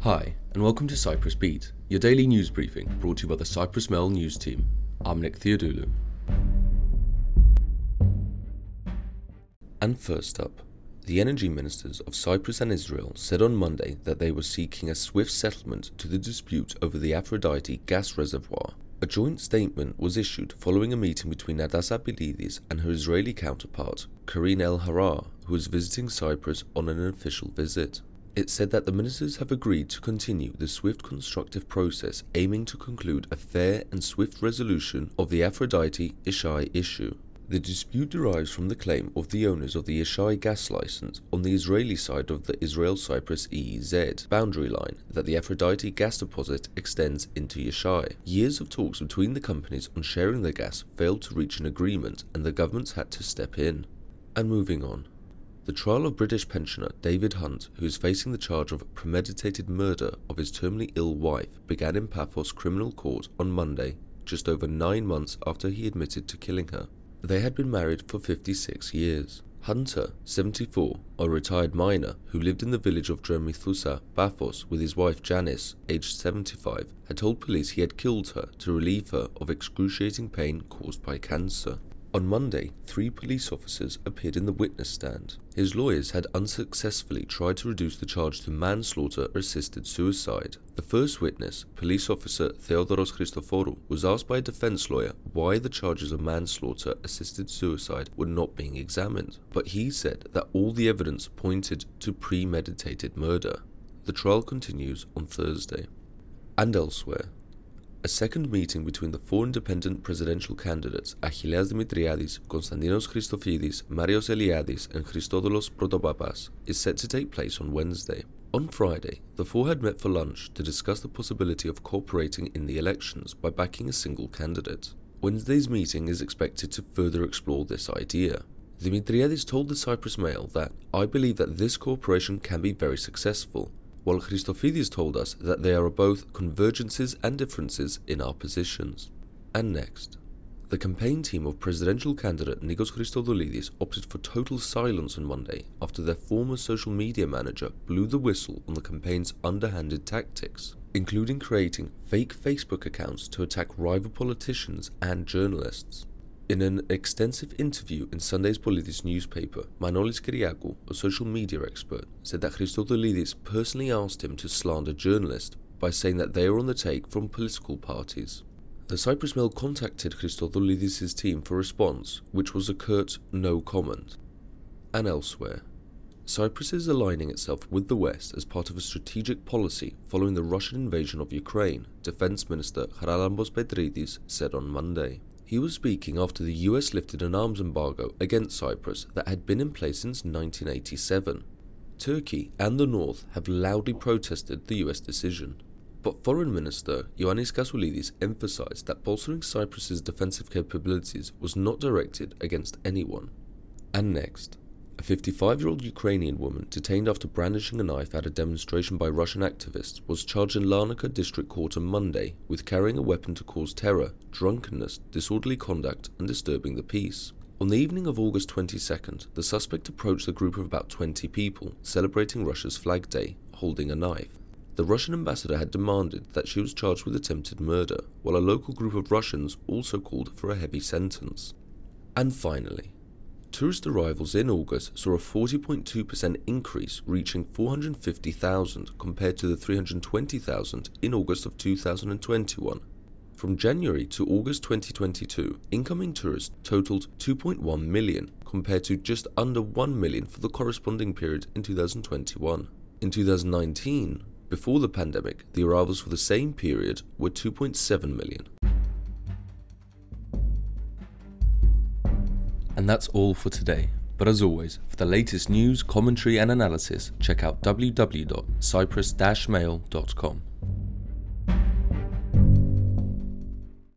Hi, and welcome to Cyprus Beat, your daily news briefing brought to you by the Cyprus Mail news team. I'm Nick Theodoulou. And first up, the energy ministers of Cyprus and Israel said on Monday that they were seeking a swift settlement to the dispute over the Aphrodite gas reservoir. A joint statement was issued following a meeting between Natasha Pilidis and her Israeli counterpart, Karine El-Harar, who was visiting Cyprus on an official visit. It said that the ministers have agreed to continue the swift constructive process aiming to conclude a fair and swift resolution of the Aphrodite Ishai issue. The dispute derives from the claim of the owners of the Ishai gas license on the Israeli side of the Israel-Cyprus EEZ boundary line that the Aphrodite gas deposit extends into Ishai. Years of talks between the companies on sharing the gas failed to reach an agreement, and the governments had to step in. And moving on. The trial of British pensioner David Hunt, who is facing the charge of premeditated murder of his terminally ill wife, began in Paphos Criminal Court on Monday, just over 9 months after he admitted to killing her. They had been married for 56 years. Hunter, 74, a retired miner who lived in the village of Dromithousa, Paphos, with his wife Janice, aged 75, had told police he had killed her to relieve her of excruciating pain caused by cancer. On Monday, 3 police officers appeared in the witness stand. His lawyers had unsuccessfully tried to reduce the charge to manslaughter-assisted suicide. The first witness, police officer Theodoros Christoforou, was asked by a defense lawyer why the charges of manslaughter-assisted suicide were not being examined, but he said that all the evidence pointed to premeditated murder. The trial continues on Thursday. And elsewhere. A second meeting between the 4 independent presidential candidates, Achilleas Dimitriadis, Konstantinos Christofidis, Marios Eliadis, and Christodoulos Protopapas, is set to take place on Wednesday. On Friday, the 4 had met for lunch to discuss the possibility of cooperating in the elections by backing a single candidate. Wednesday's meeting is expected to further explore this idea. Dimitriadis told the Cyprus Mail that, "I believe that this cooperation can be very successful," while Christofidis told us that there are both convergences and differences in our positions. And next, the campaign team of presidential candidate Nikos Christodoulidis opted for total silence on Monday after their former social media manager blew the whistle on the campaign's underhanded tactics, including creating fake Facebook accounts to attack rival politicians and journalists. In an extensive interview in Sunday's Politis newspaper, Manolis Kyriakou, a social media expert, said that Christodoulidis personally asked him to slander journalists by saying that they are on the take from political parties. The Cyprus Mail contacted Christodoulidis' team for response, which was a curt no comment. And elsewhere, Cyprus is aligning itself with the West as part of a strategic policy following the Russian invasion of Ukraine, Defense Minister Charalambos Petridis said on Monday. He was speaking after the US lifted an arms embargo against Cyprus that had been in place since 1987. Turkey and the North have loudly protested the US decision. But Foreign Minister Ioannis Kassoulidis emphasized that bolstering Cyprus's defensive capabilities was not directed against anyone. And next, a 55-year-old Ukrainian woman detained after brandishing a knife at a demonstration by Russian activists was charged in Larnaca District Court on Monday with carrying a weapon to cause terror, drunkenness, disorderly conduct, and disturbing the peace. On the evening of August 22nd, the suspect approached a group of about 20 people celebrating Russia's Flag Day, holding a knife. The Russian ambassador had demanded that she was charged with attempted murder, while a local group of Russians also called for a heavy sentence. And finally, tourist arrivals in August saw a 40.2% increase, reaching 450,000 compared to the 320,000 in August of 2021. From January to August 2022, incoming tourists totaled 2.1 million compared to just under 1 million for the corresponding period in 2021. In 2019, before the pandemic, the arrivals for the same period were 2.7 million. And that's all for today. But as always, for the latest news, commentary and analysis, check out www.cyprus-mail.com.